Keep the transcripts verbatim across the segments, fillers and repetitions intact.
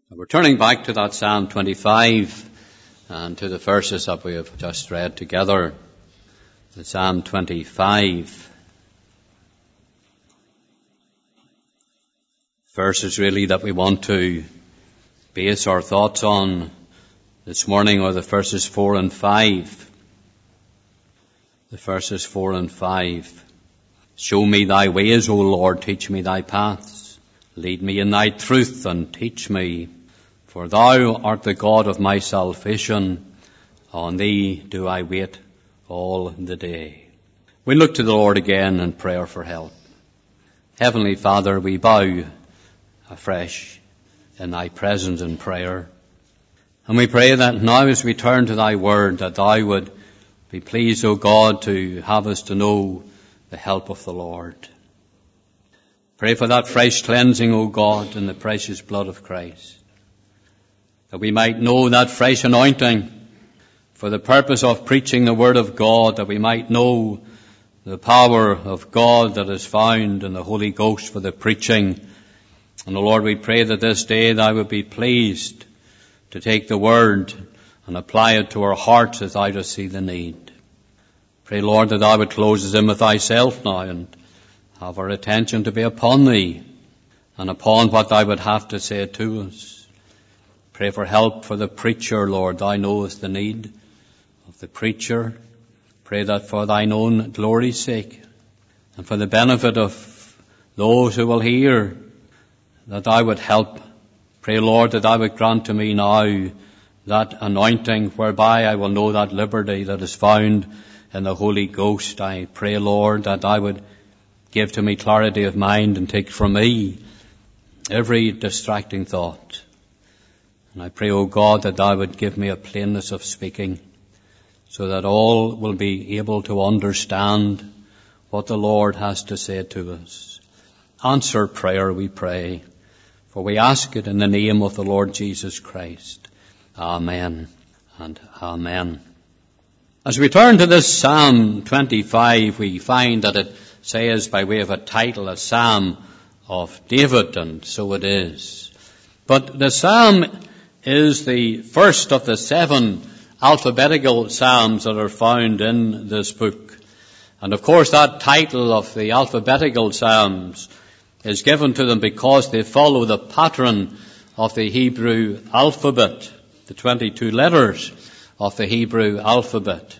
We're turning back to that Psalm twenty-five and to the verses that we have just read together. The Psalm twenty-five. Verses really that we want to base our thoughts on this morning are the verses four and five. The verses four and five. Show me thy ways, O Lord, teach me thy paths. Lead me in thy truth and teach me. For thou art the God of my salvation. On thee do I wait all the day. We look to the Lord again in prayer for help. Heavenly Father, we bow afresh in thy presence in prayer. And we pray that now as we turn to thy word, that thou would be pleased, O God, to have us to know the help of the Lord. Pray for that fresh cleansing, O God, in the precious blood of Christ. That we might know that fresh anointing for the purpose of preaching the word of God, that we might know the power of God that is found in the Holy Ghost for the preaching. And, O Lord, we pray that this day thou would be pleased to take the word and apply it to our hearts as thou dost see the need. Pray, Lord, that thou would close us in with thyself now and have our attention to be upon thee and upon what thou would have to say to us. Pray for help for the preacher, Lord. Thou knowest the need of the preacher. Pray that for thine own glory's sake and for the benefit of those who will hear, that thou would help. Pray, Lord, that thou would grant to me now that anointing whereby I will know that liberty that is found in the Holy Ghost. I pray, Lord, that thou would give to me clarity of mind and take from me every distracting thought. And I pray, O God, that thou would give me a plainness of speaking so that all will be able to understand what the Lord has to say to us. Answer prayer, we pray, for we ask it in the name of the Lord Jesus Christ. Amen and amen. As we turn to this Psalm twenty-five, we find that it says by way of a title, a Psalm of David, and so it is. But the Psalm is the first of the seven alphabetical psalms that are found in this book. And of course that title of the alphabetical psalms is given to them because they follow the pattern of the Hebrew alphabet, the twenty-two letters of the Hebrew alphabet.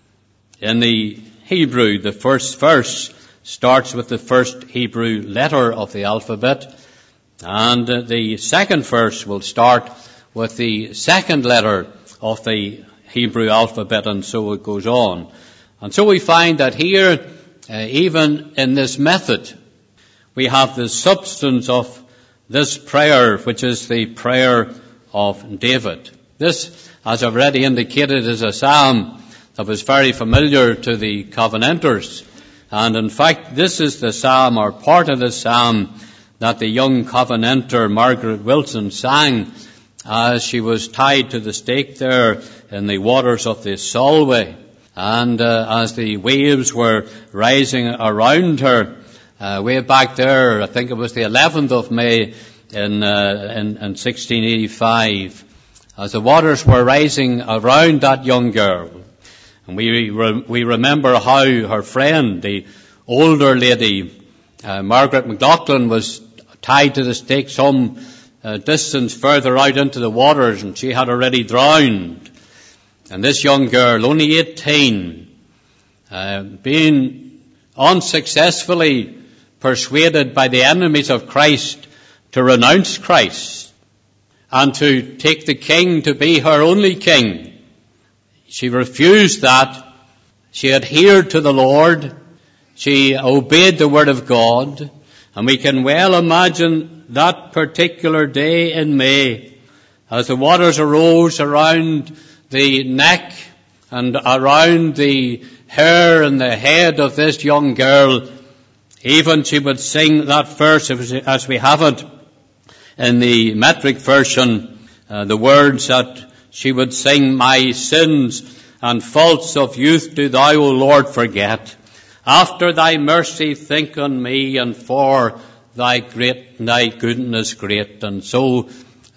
In the Hebrew, the first verse starts with the first Hebrew letter of the alphabet, and the second verse will start with the second letter of the Hebrew alphabet, and so it goes on. And so we find that here, uh, even in this method, we have the substance of this prayer, which is the prayer of David. This, as I've already indicated, is a psalm that was very familiar to the Covenanters. And in fact, this is the psalm, or part of the psalm, that the young Covenanter Margaret Wilson sang as she was tied to the stake there in the waters of the Solway. And uh, as the waves were rising around her, uh, way back there, I think it was the eleventh of May in, uh, in, in sixteen eighty-five, as the waters were rising around that young girl. And we re- we remember how her friend, the older lady, uh, Margaret McLaughlin, was tied to the stake some uh, distance further out into the waters, and she had already drowned. And this young girl, only eighteen, uh, being unsuccessfully persuaded by the enemies of Christ to renounce Christ and to take the king to be her only king, she refused that. She adhered to the Lord. She obeyed the word of God. And we can well imagine that particular day in May as the waters arose around the neck and around the hair and the head of this young girl. Even she would sing that verse as we have it in the metric version, uh, the words that she would sing, my sins and faults of youth do thou, O Lord, forget. After thy mercy think on me, and for thy great, thy goodness great. And so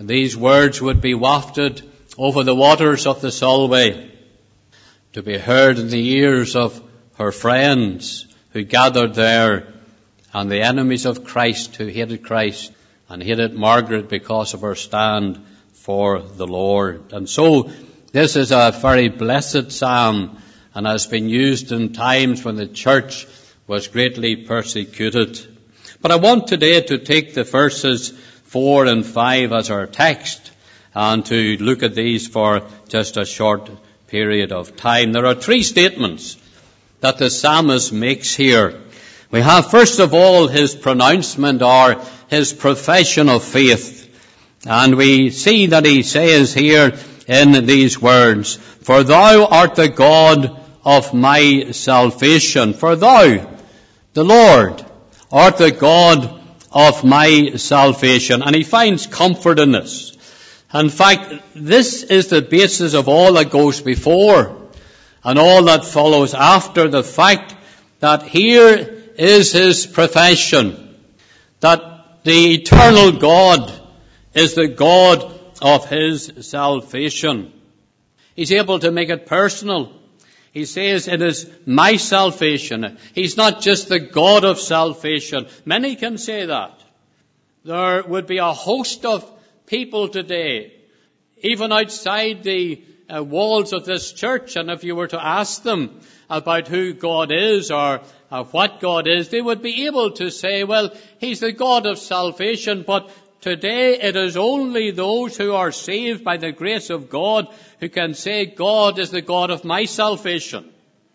these words would be wafted over the waters of the Solway, to be heard in the ears of her friends who gathered there, and the enemies of Christ who hated Christ and hated Margaret because of her stand for the Lord. And so this is a very blessed psalm, and has been used in times when the church was greatly persecuted. But I want today to take the verses four and five as our text, and to look at these for just a short period of time. There are three statements that the psalmist makes here. We have, first of all, his pronouncement, or his profession of faith. And we see that he says here in these words, "For thou art the God of my salvation." For thou, the Lord, art the God of my salvation. And he finds comfort in this. In fact, this is the basis of all that goes before and all that follows after, the fact that here is his profession, that the eternal God is the God of his salvation. He's able to make it personal. He says it is my salvation. He's not just the God of salvation. Many can say that. There would be a host of people today, even outside the uh, walls of this church, and if you were to ask them about who God is or uh, what God is, they would be able to say, well, he's the God of salvation, but today it is only those who are saved by the grace of God who can say God is the God of my salvation.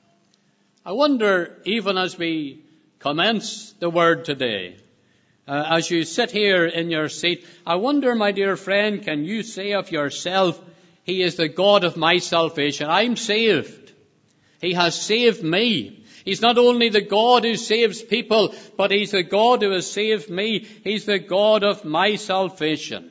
I wonder, even as we commence the word today, uh, as you sit here in your seat, I wonder, my dear friend, can you say of yourself, he is the God of my salvation? I'm saved. He has saved me. He's not only the God who saves people, but he's the God who has saved me. He's the God of my salvation.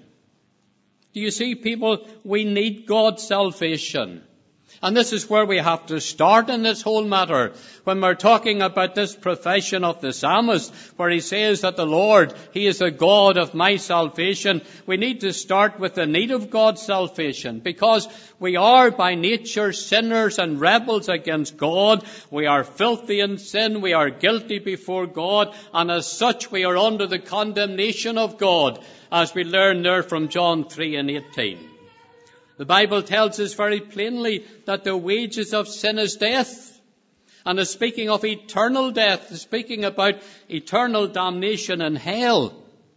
Do you see, people, we need God's salvation. And this is where we have to start in this whole matter. When we're talking about this profession of the psalmist, where he says that the Lord, he is the God of my salvation, we need to start with the need of God's salvation, because we are by nature sinners and rebels against God. We are filthy in sin. We are guilty before God. And as such, we are under the condemnation of God, as we learn there from John three and eighteen. The Bible tells us very plainly that the wages of sin is death. And is speaking of eternal death, is speaking about eternal damnation in hell.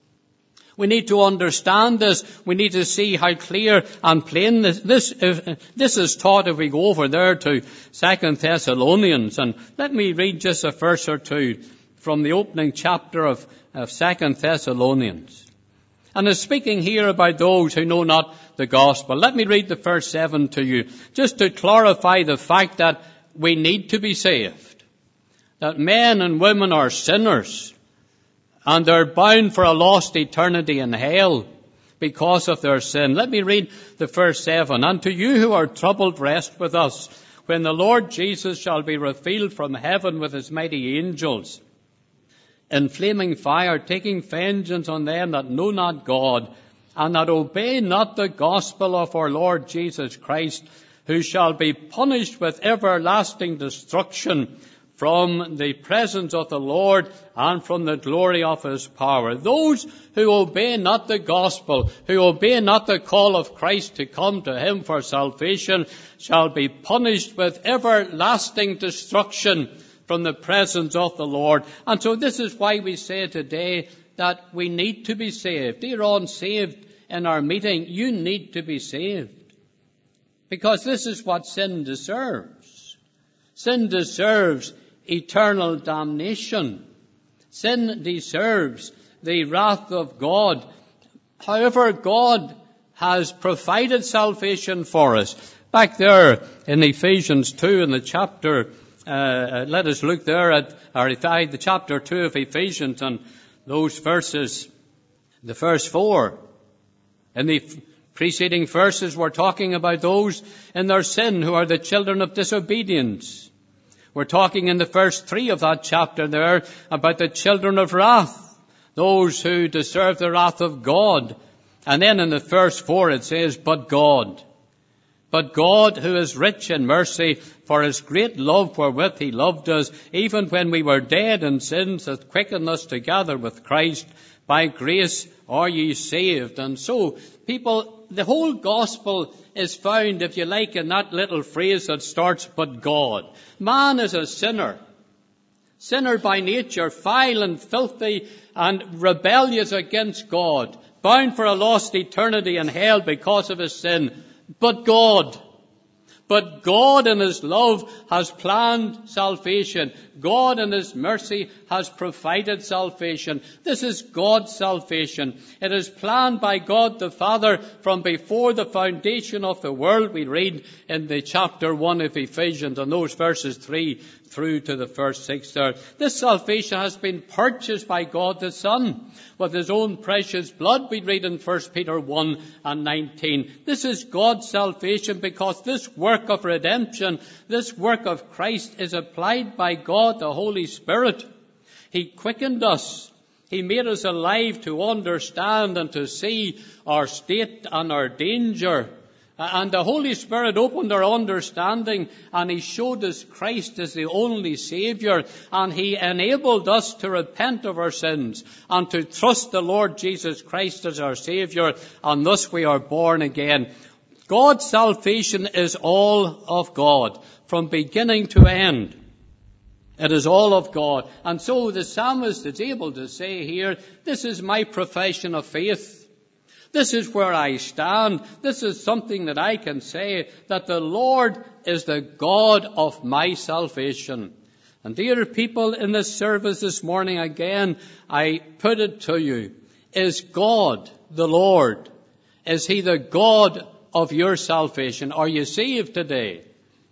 We need to understand this. We need to see how clear and plain this, this, if, this is taught if we go over there to Second Thessalonians. And let me read just a verse or two from the opening chapter of, of Second Thessalonians. And is speaking here about those who know not the gospel. Let me read the first seven to you, just to clarify the fact that we need to be saved. That men and women are sinners, and they're bound for a lost eternity in hell because of their sin. Let me read the first seven. "And to you who are troubled, rest with us, when the Lord Jesus shall be revealed from heaven with his mighty angels, in flaming fire, taking vengeance on them that know not God, and that obey not the gospel of our Lord Jesus Christ, who shall be punished with everlasting destruction from the presence of the Lord and from the glory of his power." Those who obey not the gospel, who obey not the call of Christ to come to him for salvation, shall be punished with everlasting destruction from the presence of the Lord. And so this is why we say today that we need to be saved. Dear unsaved in our meeting, you need to be saved. Because this is what sin deserves. Sin deserves eternal damnation. Sin deserves the wrath of God. However, God has provided salvation for us. Back there in Ephesians two in the chapter Uh, let us look there at or the chapter two of Ephesians and those verses, the verse four. In the preceding verses, we're talking about those in their sin who are the children of disobedience. We're talking in the verse three of that chapter there about the children of wrath, those who deserve the wrath of God. And then in the verse four it says, but God. But God, who is rich in mercy, for his great love wherewith he loved us, even when we were dead in sins, hath quickened us together with Christ. By grace are ye saved. And so, people, the whole gospel is found, if you like, in that little phrase that starts, but God. Man is a sinner. Sinner by nature, vile and filthy and rebellious against God, bound for a lost eternity in hell because of his sin. But God, but God in his love has planned salvation. God in his mercy has provided salvation. This is God's salvation. It is planned by God the Father from before the foundation of the world. We read in the chapter one of Ephesians, and those verses three through to the first six there. This salvation has been purchased by God the Son with his own precious blood. We read in First Peter one and nineteen. This is God's salvation because this work of redemption, this work of Christ, is applied by God the Holy Spirit. He quickened us. He made us alive to understand and to see our state and our danger. And the Holy Spirit opened our understanding, and he showed us Christ as the only Saviour, and he enabled us to repent of our sins and to trust the Lord Jesus Christ as our Saviour, and thus we are born again. God's salvation is all of God, from beginning to end. It is all of God. And so the psalmist is able to say here, this is my profession of faith. This is where I stand. This is something that I can say, that the Lord is the God of my salvation. And dear people, in this service this morning again, I put it to you, is God the Lord? Is he the God of your salvation? Are you saved today?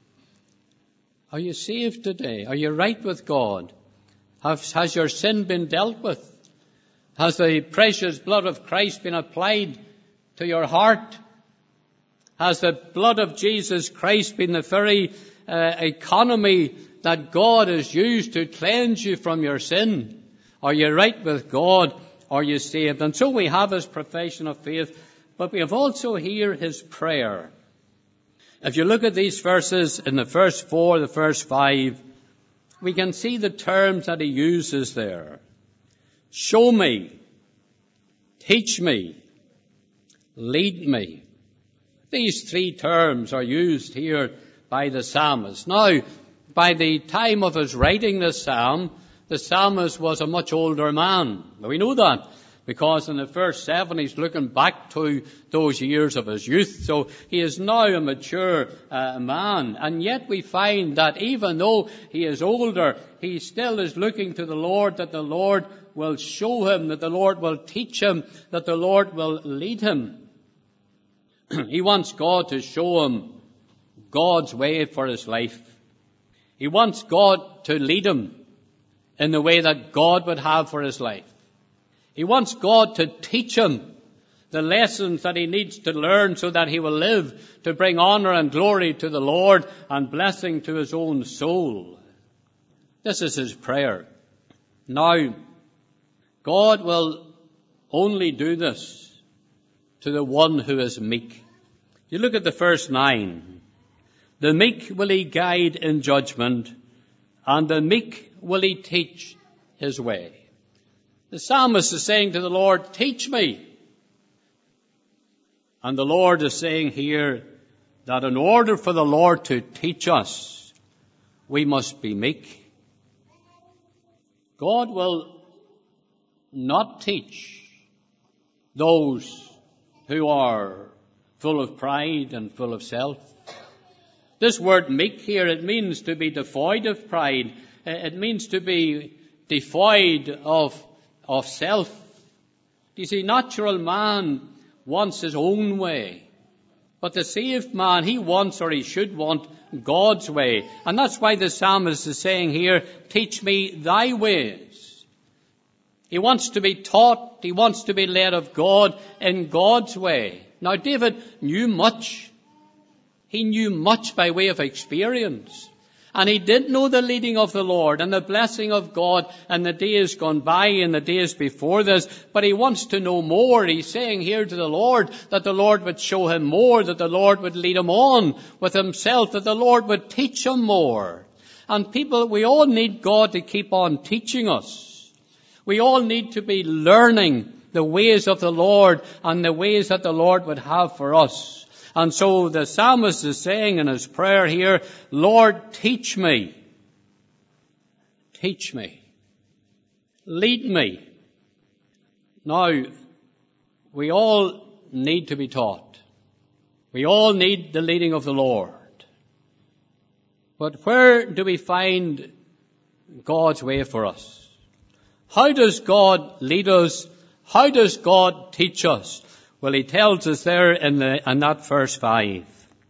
Are you saved today? Are you right with God? Has, has your sin been dealt with? Has the precious blood of Christ been applied to your heart? Has the blood of Jesus Christ been the very uh, economy that God has used to cleanse you from your sin? Are you right with God? Are you saved? And so we have his profession of faith, but we have also here his prayer. If you look at these verses in the verse four, the verse five, we can see the terms that he uses there. Show me, teach me, lead me. These three terms are used here by the psalmist. Now, by the time of his writing this psalm, the psalmist was a much older man. We know that because in the verse seven he's looking back to those years of his youth. So he is now a mature uh, man. And yet we find that even though he is older, he still is looking to the Lord, that the Lord will show him, that the Lord will teach him, that the Lord will lead him. He wants God to show him God's way for his life. He wants God to lead him in the way that God would have for his life. He wants God to teach him the lessons that he needs to learn so that he will live to bring honor and glory to the Lord and blessing to his own soul. This is his prayer. Now, God will only do this to the one who is meek. You look at the verse nine. The meek will he guide in judgment, and the meek will he teach his way. The psalmist is saying to the Lord, teach me. And the Lord is saying here that in order for the Lord to teach us, we must be meek. God will not teach those who are full of pride and full of self. This word meek here, it means to be devoid of pride. It means to be devoid of, of self. You see, natural man wants his own way. But the saved man, he wants, or he should want, God's way. And that's why the psalmist is saying here, teach me thy ways. He wants to be taught, he wants to be led of God in God's way. Now, David knew much. He knew much by way of experience. And he did know the leading of the Lord and the blessing of God in the days gone by and the days before this. But he wants to know more. He's saying here to the Lord that the Lord would show him more, that the Lord would lead him on with himself, that the Lord would teach him more. And people, we all need God to keep on teaching us. We all need to be learning the ways of the Lord and the ways that the Lord would have for us. And so the psalmist is saying in his prayer here, Lord, teach me. Teach me. Lead me. Now, we all need to be taught. We all need the leading of the Lord. But where do we find God's way for us? How does God lead us? How does God teach us? Well, he tells us there in, the, in that verse five,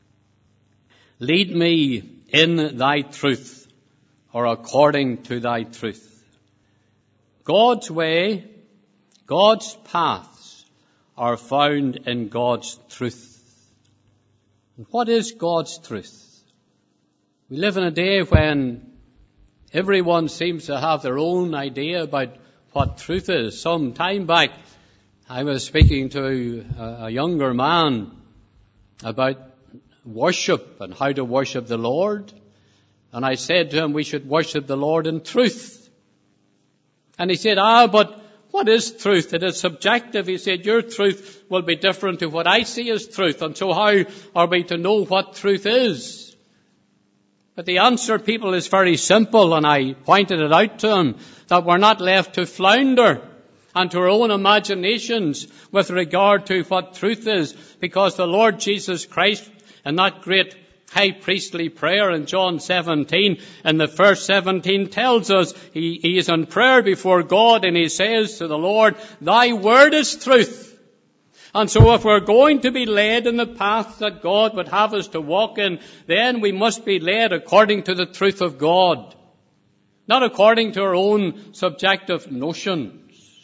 lead me in thy truth, or according to thy truth. God's way, God's paths are found in God's truth. And what is God's truth? We live in a day when everyone seems to have their own idea about what truth is. Some time back, I was speaking to a younger man about worship and how to worship the Lord. And I said to him, we should worship the Lord in truth. And he said, ah, but what is truth? It is subjective. He said, your truth will be different to what I see as truth. And so how are we to know what truth is? But the answer, people, is very simple. And I pointed it out to him, that we're not left to flounder and to our own imaginations with regard to what truth is, because the Lord Jesus Christ, in that great high priestly prayer in John seventeen, in the verse seventeen, tells us he, he is in prayer before God, and he says to the Lord, thy word is truth. And so if we're going to be led in the path that God would have us to walk in, then we must be led according to the truth of God, not according to our own subjective notions.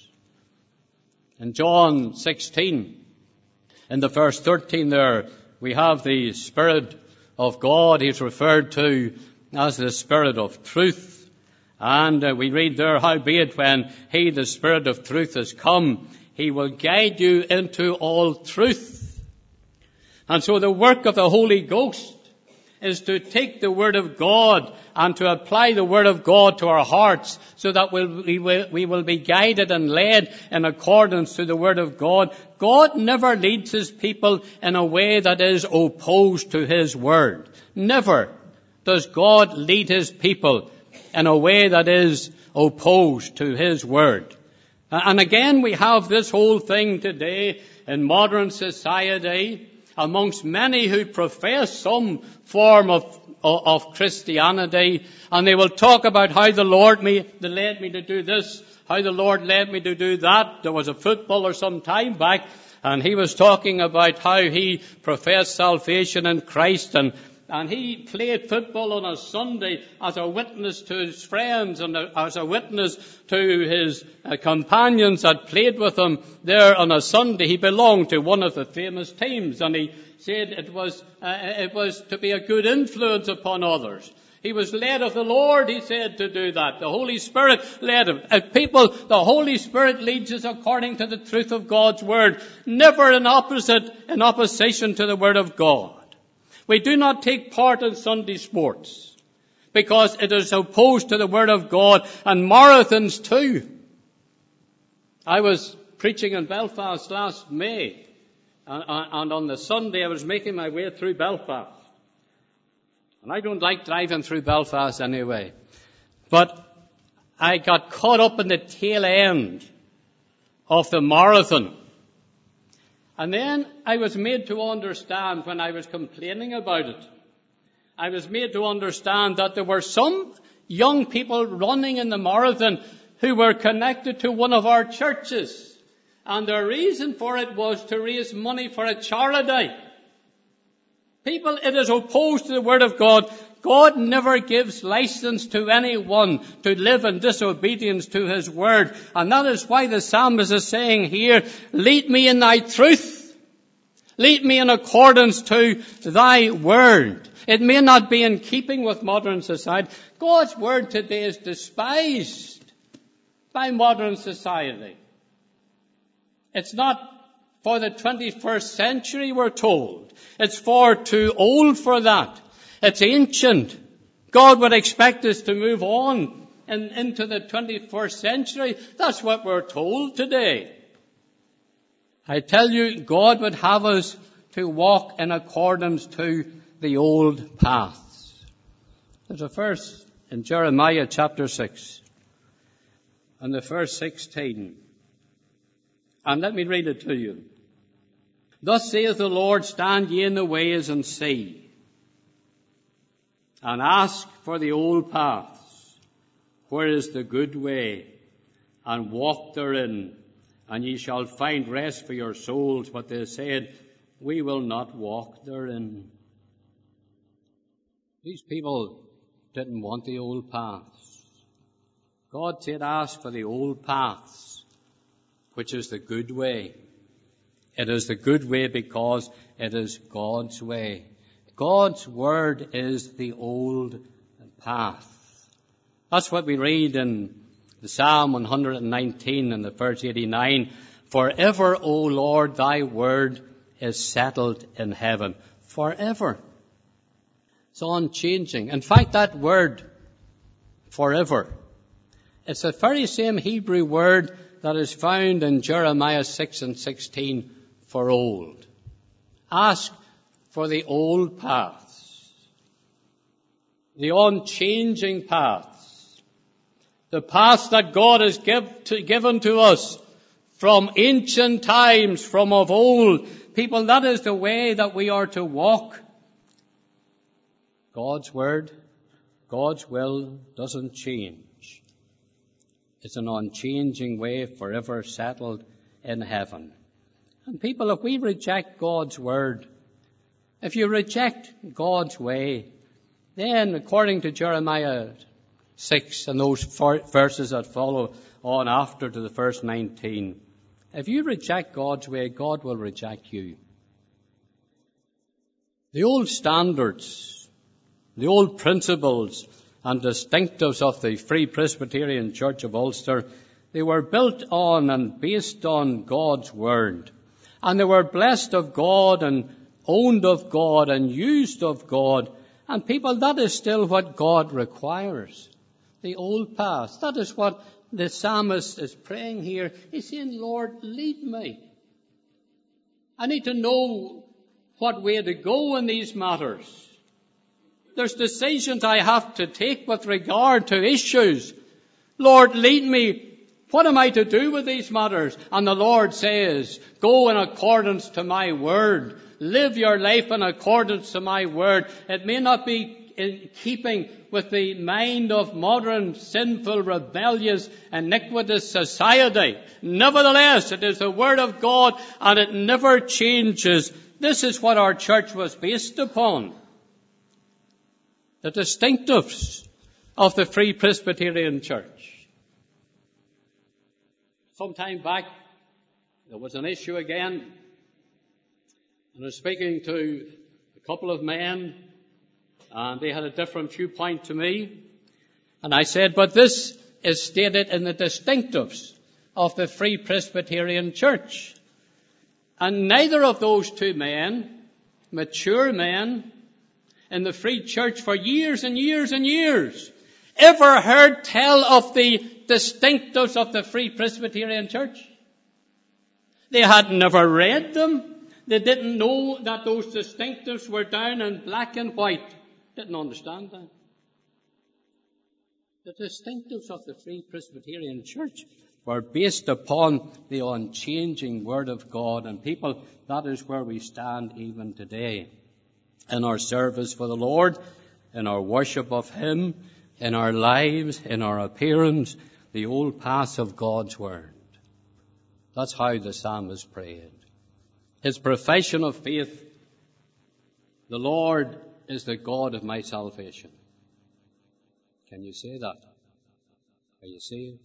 In John sixteen, in the verse thirteen there, we have the Spirit of God. He's referred to as the Spirit of truth. And uh, we read there, howbeit when he, the Spirit of truth, is come, he will guide you into all truth. And so the work of the Holy Ghost is to take the Word of God and to apply the Word of God to our hearts, so that we'll, we, will, we will be guided and led in accordance to the Word of God. God never leads His people in a way that is opposed to His Word. Never does God lead His people in a way that is opposed to His Word. And again, we have this whole thing today in modern society, amongst many who profess some form of, of Christianity, and they will talk about how the Lord me, they led me to do this, how the Lord led me to do that. There was a footballer some time back, and he was talking about how he professed salvation in Christ, and And he played football on a Sunday as a witness to his friends and as a witness to his uh, companions that played with him there on a Sunday. He belonged to one of the famous teams, and he said it was uh, it was to be a good influence upon others. He was led of the Lord, he said, to do that. The Holy Spirit led him. As people, the Holy Spirit leads us according to the truth of God's Word, never in opposite, in opposition to the Word of God. We do not take part in Sunday sports because it is opposed to the Word of God, and marathons too. I was preaching in Belfast last May, and on the Sunday I was making my way through Belfast. And I don't like driving through Belfast anyway. But I got caught up in the tail end of the marathon. And then I was made to understand, when I was complaining about it, I was made to understand that there were some young people running in the marathon who were connected to one of our churches. And the reason for it was to raise money for a charity. People, it is opposed to the Word of God. God never gives license to anyone to live in disobedience to His Word. And that is why the psalmist is saying here, lead me in thy truth. Lead me in accordance to thy Word. It may not be in keeping with modern society. God's word today is despised by modern society. It's not for the twenty-first century, we're told. It's far too old for that. It's ancient. God would expect us to move on and into the twenty-first century. That's what we're told today. I tell you, God would have us to walk in accordance to the old paths. There's a verse in Jeremiah chapter six and the verse sixteen. And let me read it to you. Thus saith the Lord, stand ye in the ways and see, and ask for the old paths, where is the good way, and walk therein, and ye shall find rest for your souls. But they said, we will not walk therein. These people didn't want the old paths. God said, ask for the old paths, which is the good way. It is the good way because it is God's way. God's word is the old path. That's what we read in the Psalm one hundred nineteen and the verse eighty-nine. Forever, O Lord, thy word is settled in heaven. Forever. It's unchanging. In fact, that word, forever, it's the very same Hebrew word that is found in Jeremiah six and sixteen for old. Ask for the old paths, the unchanging paths, the paths that God has give to, given to us from ancient times, from of old. People, that is the way that we are to walk. God's word, God's will doesn't change. It's an unchanging way, forever settled in heaven. And people, if we reject God's word, if you reject God's way, then according to Jeremiah six and those verses that follow on after to the verse nineteen, if you reject God's way, God will reject you. The old standards, the old principles and distinctives of the Free Presbyterian Church of Ulster, they were built on and based on God's word. And they were blessed of God and owned of God and used of God. And people, that is still what God requires. The old path. That is what the psalmist is praying here. He's saying, Lord, lead me. I need to know what way to go in these matters. There's decisions I have to take with regard to issues. Lord, lead me. What am I to do with these matters? And the Lord says, go in accordance to my word. Live your life in accordance to my word. It may not be in keeping with the mind of modern, sinful, rebellious, iniquitous society. Nevertheless, it is the word of God and it never changes. This is what our church was based upon. The distinctives of the Free Presbyterian Church. Some time back, there was an issue again, and I was speaking to a couple of men, and they had a different viewpoint to me, and I said, but this is stated in the distinctives of the Free Presbyterian Church. And neither of those two men, mature men, in the Free Church for years and years and years, ever heard tell of the distinctives of the Free Presbyterian Church. They had never read them. They didn't know that those distinctives were down in black and white. Didn't understand that. The distinctives of the Free Presbyterian Church were based upon the unchanging Word of God. And people, that is where we stand even today. In our service for the Lord, in our worship of Him, in our lives, in our appearance, the old paths of God's word. That's how the psalmist prayed. His profession of faith, the Lord is the God of my salvation. Can you say that? Are you saved?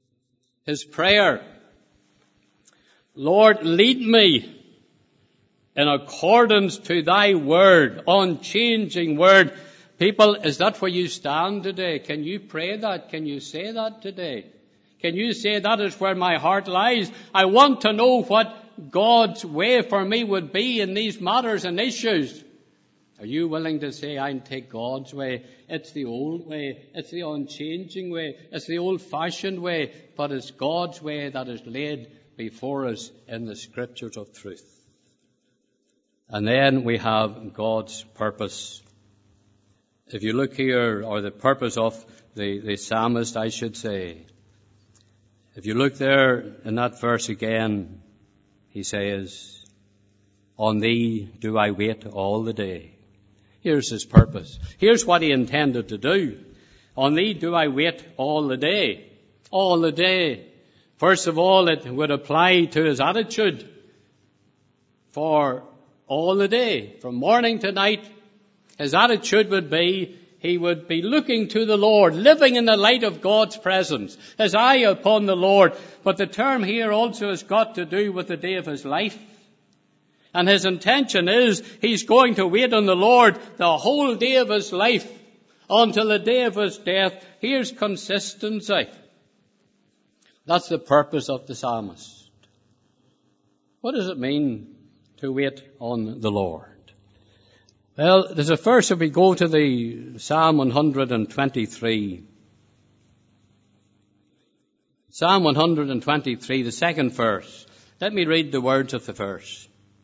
His prayer, Lord, lead me in accordance to thy word, unchanging word. People, is that where you stand today? Can you pray that? Can you say that today? Can you say that is where my heart lies? I want to know what God's way for me would be in these matters and issues. Are you willing to say, I'll take God's way? It's the old way. It's the unchanging way. It's the old-fashioned way. But it's God's way that is laid before us in the Scriptures of truth. And then we have God's purpose. If you look here, or the purpose of the, the psalmist, I should say. If you look there in that verse again, he says, on thee do I wait all the day. Here's his purpose. Here's what he intended to do. On thee do I wait all the day. All the day. First of all, it would apply to his attitude for all the day. From morning to night, his attitude would be, he would be looking to the Lord, living in the light of God's presence, his eye upon the Lord. But the term here also has got to do with the day of his life. And his intention is he's going to wait on the Lord the whole day of his life until the day of his death. Here's consistency. That's the purpose of the psalmist. What does it mean to wait on the Lord? Well, there's a verse, if we go to the Psalm one hundred twenty-three. Psalm one hundred twenty-three, the second verse. Let me read the words of the verse.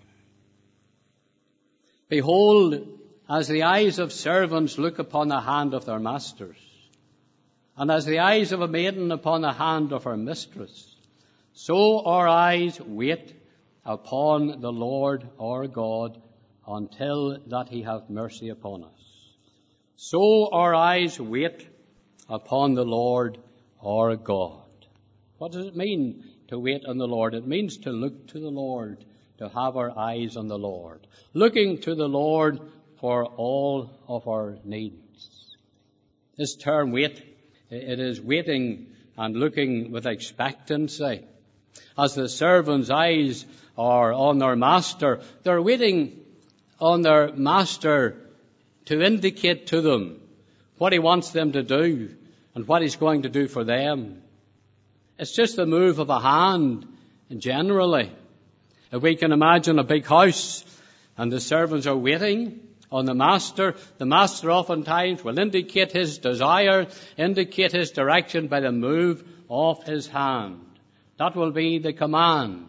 Behold, as the eyes of servants look upon the hand of their masters, and as the eyes of a maiden upon the hand of her mistress, so our eyes wait upon the Lord our God, until that he have mercy upon us. So our eyes wait upon the Lord our God. What does it mean to wait on the Lord? It means to look to the Lord, to have our eyes on the Lord, looking to the Lord for all of our needs. This term wait, it is waiting and looking with expectancy. As the servants' eyes are on their master, they're waiting on their master to indicate to them what he wants them to do and what he's going to do for them. It's just the move of a hand, generally. If we can imagine a big house and the servants are waiting on the master, the master oftentimes will indicate his desire, indicate his direction by the move of his hand. That will be the command.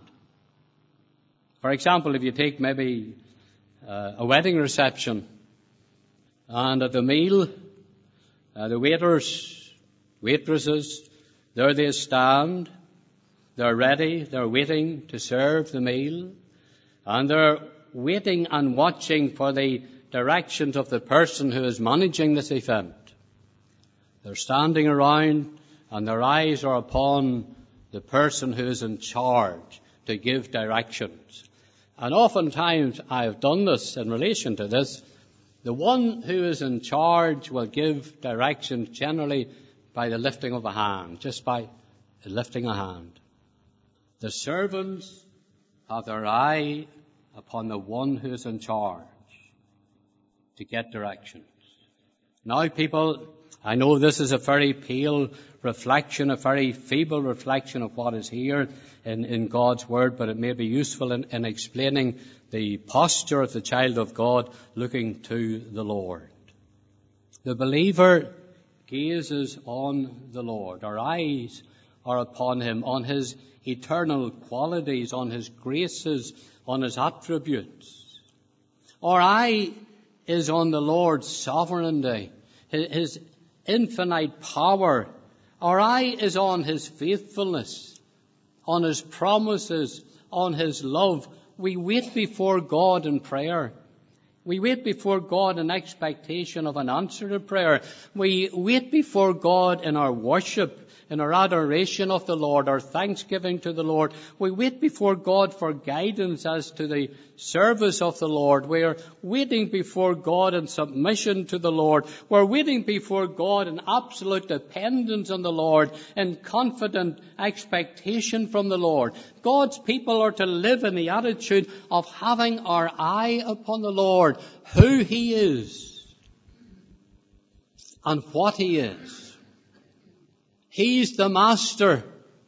For example, if you take maybe Uh, a wedding reception, and at the meal, uh, the waiters, waitresses, there they stand, they're ready, they're waiting to serve the meal, and they're waiting and watching for the directions of the person who is managing this event. They're standing around, and their eyes are upon the person who is in charge to give directions. And oftentimes I have done this in relation to this. The one who is in charge will give directions generally by the lifting of a hand, just by lifting a hand. The servants have their eye upon the one who is in charge to get directions. Now, people, I know this is a very pale reflection, a very feeble reflection of what is here in, in God's Word, but it may be useful in, in explaining the posture of the child of God looking to the Lord. The believer gazes on the Lord. Our eyes are upon him, on his eternal qualities, on his graces, on his attributes. Our eye is on the Lord's sovereignty, his, his infinite power. Our eye is on his faithfulness, on his promises, on his love. We wait before God in prayer. We wait before God in expectation of an answer to prayer. We wait before God in our worship, in our adoration of the Lord, our thanksgiving to the Lord. We wait before God for guidance as to the service of the Lord. We are waiting before God in submission to the Lord. We're waiting before God in absolute dependence on the Lord, in confident expectation from the Lord. God's people are to live in the attitude of having our eye upon the Lord, who He is and what He is. He's the master.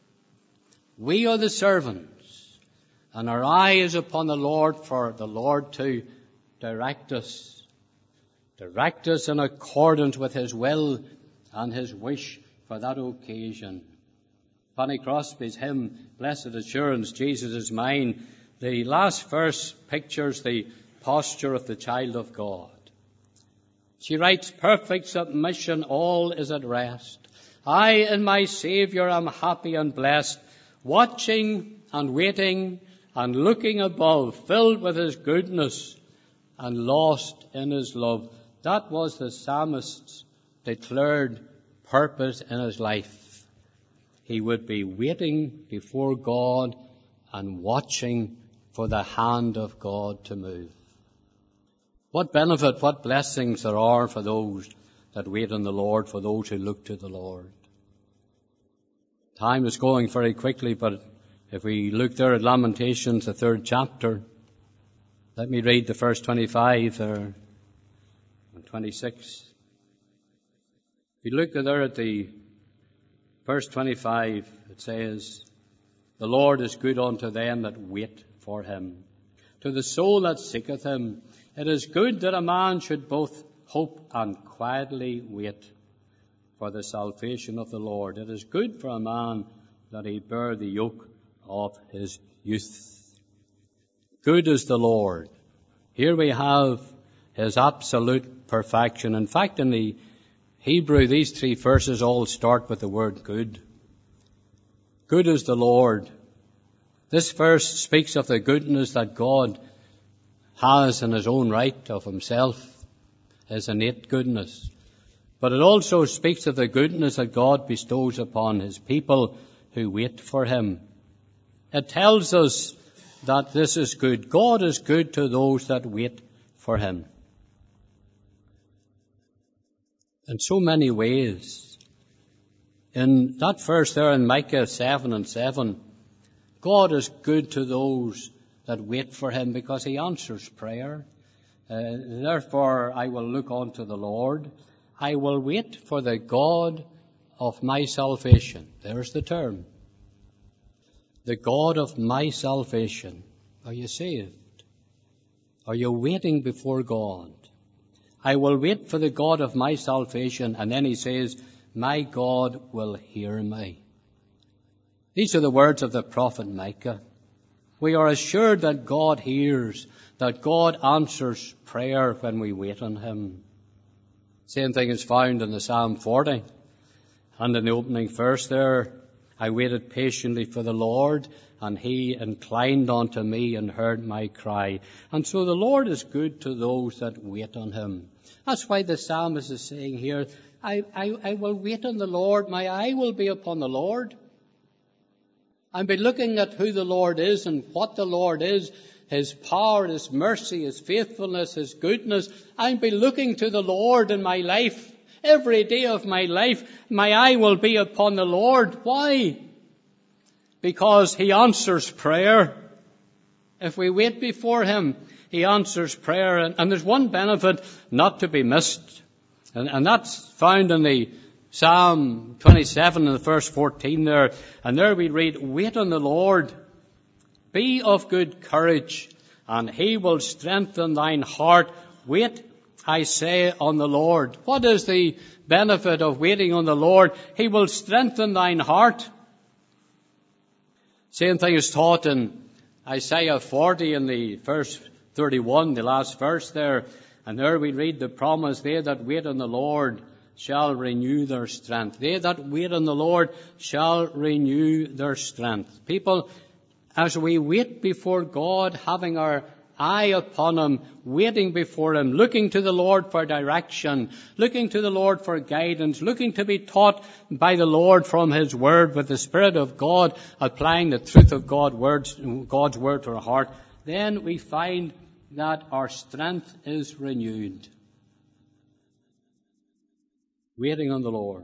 We are the servants. And our eye is upon the Lord for the Lord to direct us. Direct us in accordance with His will and His wish for that occasion. Fanny Crosby's hymn, Blessed Assurance, Jesus is Mine. The last verse pictures the posture of the child of God. She writes, perfect submission, all is at rest. I in my Saviour am happy and blessed, watching and waiting and looking above, filled with His goodness and lost in His love. That was the psalmist's declared purpose in his life. He would be waiting before God and watching for the hand of God to move. What benefit, what blessings there are for those that wait on the Lord, for those who look to the Lord. Time is going very quickly, but if we look there at Lamentations, the third chapter, let me read the verse twenty-five there and twenty-six. If you look there at the verse twenty-five, it says, the Lord is good unto them that wait for Him, to the soul that seeketh Him. It is good that a man should both hope and quietly wait for the salvation of the Lord. It is good for a man that he bear the yoke of his youth. Good is the Lord. Here we have His absolute perfection. In fact, in the Hebrew, these three verses all start with the word good. Good is the Lord. This verse speaks of the goodness that God has in His own right of Himself, His innate goodness. But it also speaks of the goodness that God bestows upon His people who wait for Him. It tells us that this is good. God is good to those that wait for Him. In so many ways. In that verse there in Micah seven and seven, God is good to those that wait for Him because He answers prayer. Uh, Therefore I will look unto the Lord. I will wait for the God of my salvation. There's the term. The God of my salvation. Are you saved? Are you waiting before God? I will wait for the God of my salvation. And then he says, my God will hear me. These are the words of the prophet Micah. We are assured that God hears, that God answers prayer when we wait on Him. Same thing is found in the Psalm forty. And in the opening verse there, I waited patiently for the Lord, and He inclined unto me and heard my cry. And so the Lord is good to those that wait on Him. That's why the psalmist is saying here, I, I, I will wait on the Lord. My eye will be upon the Lord. I'll be looking at who the Lord is and what the Lord is, His power, His mercy, His faithfulness, His goodness. I'll be looking to the Lord in my life. Every day of my life, my eye will be upon the Lord. Why? Because He answers prayer. If we wait before Him, He answers prayer. And, and there's one benefit not to be missed. And, and that's found in the Psalm twenty-seven and the verse fourteen there. And there we read, wait on the Lord. Be of good courage, and He will strengthen thine heart. Wait, I say, on the Lord. What is the benefit of waiting on the Lord? He will strengthen thine heart. Same thing is taught in Isaiah forty in the verse thirty-one, the last verse there. And there we read the promise, they that wait on the Lord shall renew their strength. They that wait on the Lord shall renew their strength. People, as we wait before God, having our eye upon him, waiting before him, looking to the Lord for direction, looking to the Lord for guidance, looking to be taught by the Lord from his word, with the Spirit of God applying the truth of God words, God's word to our heart, then we find that our strength is renewed. Waiting on the Lord.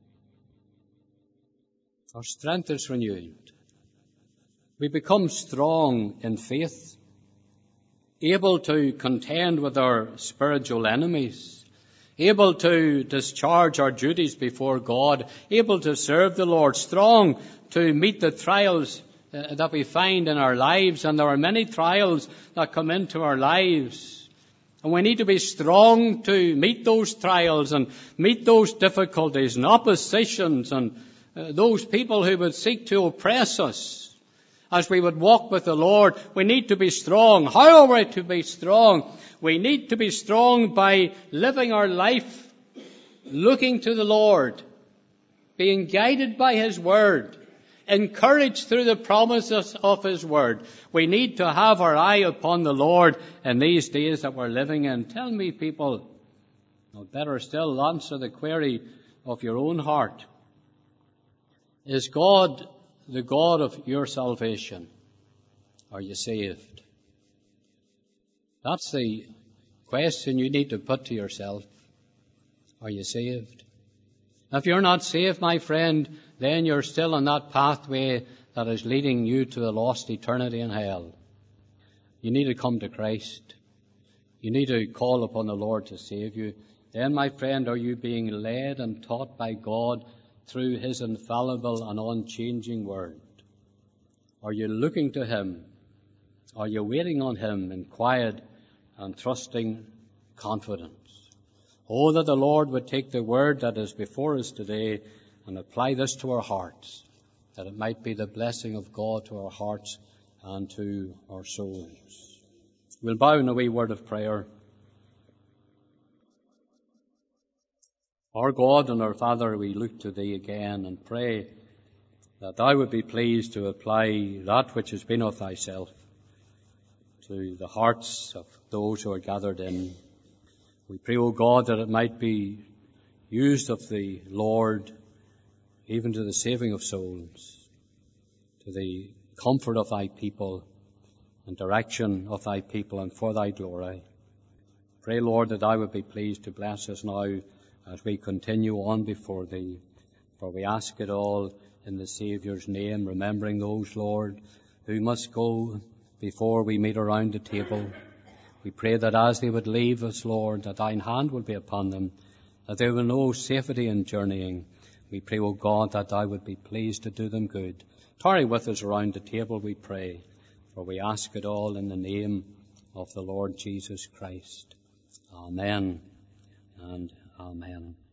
Our strength is renewed. We become strong in faith, able to contend with our spiritual enemies, able to discharge our duties before God, able to serve the Lord, strong to meet the trials uh, that we find in our lives. And there are many trials that come into our lives. And we need to be strong to meet those trials and meet those difficulties and oppositions and uh, those people who would seek to oppress us. As we would walk with the Lord, we need to be strong. How are we to be strong? We need to be strong by living our life looking to the Lord, being guided by his word, encouraged through the promises of his word. We need to have our eye upon the Lord in these days that we're living in. Tell me, people, or better still, answer the query of your own heart. Is God the God of your salvation? Are you saved? That's the question you need to put to yourself. Are you saved? If you're not saved, my friend, then you're still on that pathway that is leading you to a lost eternity in hell. You need to come to Christ. You need to call upon the Lord to save you. Then, my friend, are you being led and taught by God through his infallible and unchanging word? Are you looking to him? Are you waiting on him in quiet and trusting confidence? Oh, that the Lord would take the word that is before us today and apply this to our hearts, that it might be the blessing of God to our hearts and to our souls. We'll bow in a wee word of prayer. Our God and our Father, we look to thee again and pray that thou would be pleased to apply that which has been of thyself to the hearts of those who are gathered in. We pray, O God, that it might be used of the Lord even to the saving of souls, to the comfort of thy people and direction of thy people and for thy glory. Pray, Lord, that thou would be pleased to bless us now as we continue on before thee. For we ask it all in the Saviour's name, remembering those, Lord, who must go before we meet around the table. We pray that as they would leave us, Lord, that thine hand will be upon them, that they will know safety in journeying. We pray, O God, that thou would be pleased to do them good. Tarry with us around the table, we pray, for we ask it all in the name of the Lord Jesus Christ. Amen and amen.